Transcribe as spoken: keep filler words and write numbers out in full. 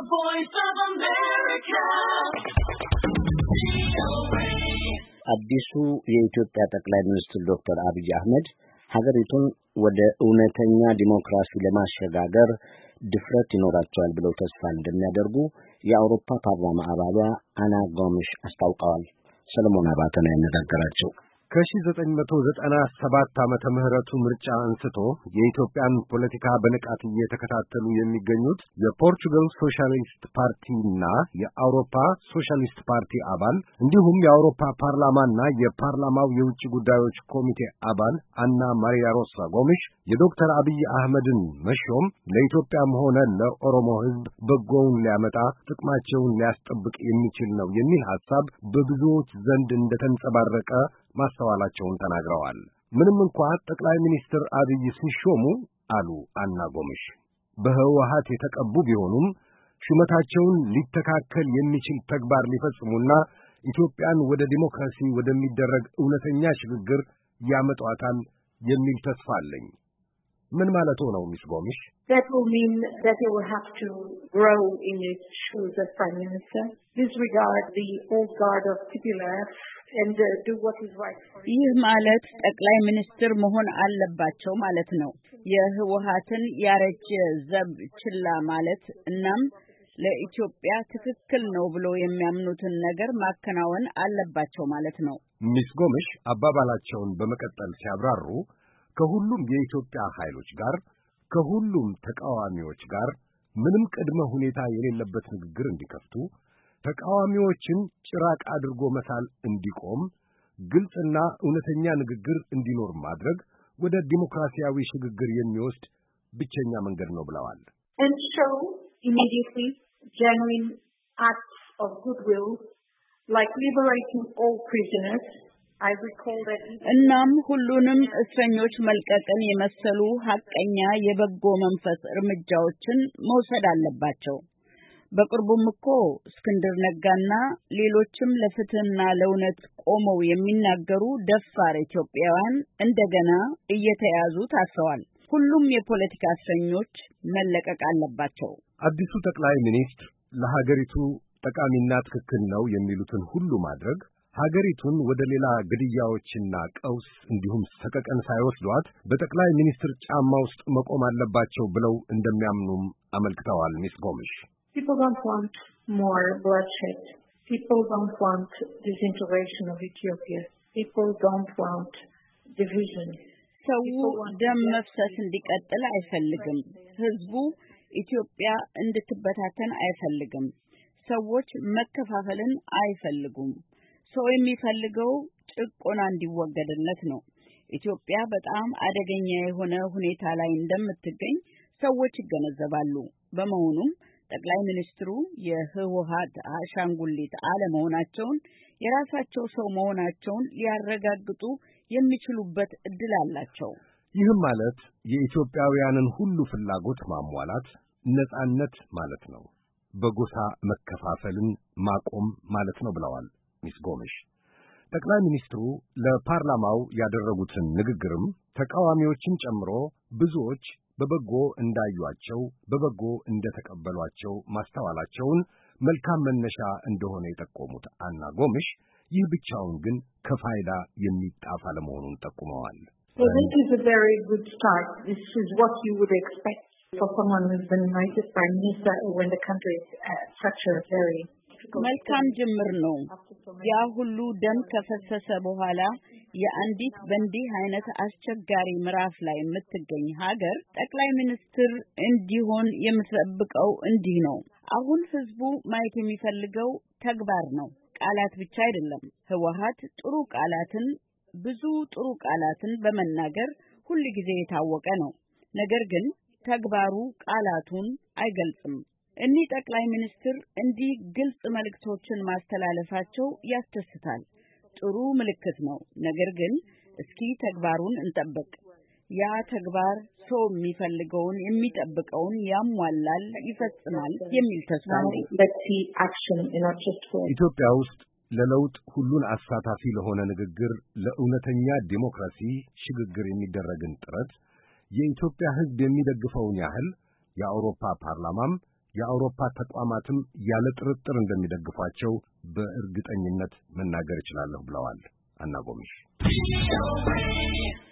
voice of America. አዲሱ የኢትዮጵያ ጠቅላይ ሚኒስትር ዶክተር አብይ አህመድ ሀገሪቱን ወደ እውነተኛ ዲሞክራሲ ለማሸጋገር ድፍረት ይኖራቸዋል ብለው ተስፋ እንደሚያደርጉ የአውሮፓ ፓርላማ አባሏ አና ጎምሽ አስታውቀዋል። ሰለሞን አባተ ነው ያነጋገራቸው። ከሺህ ዘጠኝ መቶ ዘጠና ሰባት ዓመተ ምህረቱ ምርጫ አንስቶ የኢትዮጵያን ፖለቲካ በንቃት እየተከታተሉ የሚገኙት የፖርቹጋል ሶሻሊስት ፓርቲና የአውሮፓ ሶሻሊስት ፓርቲ አባል እንዲሁም የአውሮፓ ፓርላማና የፓርላማው የውጭ ጉዳዮች ኮሚቴ አባል አና ማሪያ ሮሳ ጎምሽ የዶክተር አብይ አህመድን መሾም ለኢትዮጵያም ሆነ ለኦሮሞ ሕዝብ በጎውን ሊያመጣ ጥቅማቸውን ሊያስጠብቅ የሚችል ነው የሚል ሐሳብ በብዙዎች ዘንድ እንደተንጸባረቀ ማስተዋላቸውን ተናግረዋል። ምንም እንኳ ጠቅላይ ሚኒስትር አብይ ሲሾሙ አሉ አና ጎምሽ በህወሓት የተቀቡ ቢሆኑም ሹመታቸውን ሊተካከል የሚችል ተግባር ሊፈጽሙና ኢትዮጵያን ወደ ዲሞክራሲ ወደሚደረግ እውነተኛ ሽግግር ያመጧታል የሚል ተስፋ አለኝ። ምን ማለት ነው ሚስ ጎምሽ? That will mean that they will have to grow in its shoes as Prime Minister, disregard the old guard of T P L F and uh, do what is right for it. ይህ ማለት ጠቅላይ ሚኒስትር መሆን አለባቸው ማለት ነው። የህወሓትን ያረጀ ዘብ ችላ ማለት እናም ለኢትዮጵያ ትክክል ነው ብሎ የሚያምኑትን ነገር ማከናወን አለባቸው ማለት ነው። ሚስ ጎምሽ አባባላቸውን በመቀጠል ሲያብራሩ ከሁሉም የኢትዮጵያ ኃይሎች ጋር ከሁሉም ተቃዋሚዎች ጋር ምንም ቅድመ ሁኔታ የሌለበት ንግግር እንዲከፍቱ ተቃዋሚዎችን ጭራቅ አድርጎ መሳል እንዲቆም ግልጽና እውነተኛ ንግግር እንዲኖር ማድረግ ወደ ዲሞክራሲያዊ ሽግግር የሚወስድ ብቸኛ መንገድ ነው ብለዋል። And show immediately genuine acts of goodwill like liberating all prisoners. I recall that እናም ሁሉንም እስረኞች መልቀቅን የመሰሉ ሐቀኛ የበጎ መንፈስ እርምጃዎችን መውሰድ አለባቸው። በቅርቡም እኮ እስክንድር ነጋና ሌሎችም ለፍትህና ለእውነት ቆመው የሚናገሩ ደፋር ኢትዮጵያውያን እንደገና እየተያዙ ታስረዋል። ሁሉም የፖለቲካ እስረኞች መለቀቅ አለባቸው። አዲሱ ጠቅላይ ሚኒስትር ለሀገሪቱ ጠቃሚና ትክክል ነው የሚሉትን ሁሉ ማድረግ ሀገሪቱን ወደ ሌላ ግድያዎችና ቀውስ እንዲሁም ሰቀቀን ሳይወስዷት በጠቅላይ ሚኒስትር ጫማ ውስጥ መቆም አለባቸው ብለው እንደሚያምኑም አመልክተዋል። ሚስ ጎምሽ People don't want more bloodshed. People don't want disintegration of Ethiopia. People don't want division. ሰው ደም መፍሰስ እንዲቀጥል አይፈልግም። ህዝቡ ኢትዮጵያ እንድትበታተን አይፈልግም። ሰዎች መከፋፈልን አይፈልጉም። ሰው የሚፈልገው ጭቆና እንዲወገድለት ነው። ኢትዮጵያ በጣም አደገኛ የሆነ ሁኔታ ላይ እንደምትገኝ ሰዎች ይገነዘባሉ። በመሆኑም ጠቅላይ ሚኒስትሩ የህወሓት አሻንጉሊት አለመሆናቸውን የራሳቸው ሰው መሆናቸውን ሊያረጋግጡ የሚችሉበት እድል አላቸው። ይህም ማለት የኢትዮጵያውያንን ሁሉ ፍላጎት ማሟላት ነጻነት ማለት ነው። በጎሳ መከፋፈልን ማቆም ማለት ነው ብለዋል ሚስ ጎምሽ። ጠቅላይ ሚኒስትሩ ለፓርላማው ያደረጉትን ንግግርም ተቃዋሚዎችን ጨምሮ ብዙዎች በበጎ እንዳዩአቸው በበጎ እንደተቀበሏቸው ማስተዋላቸውን መልካም መነሻ እንደሆነ የጠቆሙት አና ጎምሽ ይህ ብቻውን ግን ከፋይዳ የሚጣፍ አለመሆኑን ጠቁመዋል። So this is a very good start. This is what you would expect for someone who's been knighted Prime Minister when the country is at such a very መልካም ጅምር ነው። ያ ሁሉ ደም ከፈሰሰ በኋላ የአንዲት በእንዲህ አይነት አስቸጋሪ ምዕራፍ ላይ የምትገኝ ሀገር ጠቅላይ ሚኒስትር እንዲሆን የምትጠብቀው እንዲህ ነው። አሁን ህዝቡ ማየት የሚፈልገው ተግባር ነው፣ ቃላት ብቻ አይደለም። ህወሓት ጥሩ ቃላትን ብዙ ጥሩ ቃላትን በመናገር ሁሉ ጊዜ የታወቀ ነው። ነገር ግን ተግባሩ ቃላቱን አይገልጽም። እኒህ ጠቅላይ ሚኒስትር እንዲህ ግልጽ መልእክቶችን ማስተላለፋቸው ያስደስታል። ጥሩ ምልክት ነው። ነገር ግን እስኪ ተግባሩን እንጠብቅ። ያ ተግባር ሰው የሚፈልገውን የሚጠብቀውን ያሟላል፣ ይፈጽማል የሚል ተስፋ አለኝ። ኢትዮጵያ ውስጥ ለለውጥ ሁሉን አሳታፊ ለሆነ ንግግር፣ ለእውነተኛ ዲሞክራሲ ሽግግር የሚደረግን ጥረት የኢትዮጵያ ሕዝብ የሚደግፈውን ያህል የአውሮፓ ፓርላማም የአውሮፓ ተቋማትም ያለ ጥርጥር እንደሚደግፏቸው በእርግጠኝነት መናገር እችላለሁ ብለዋል አና ጎሜሽ።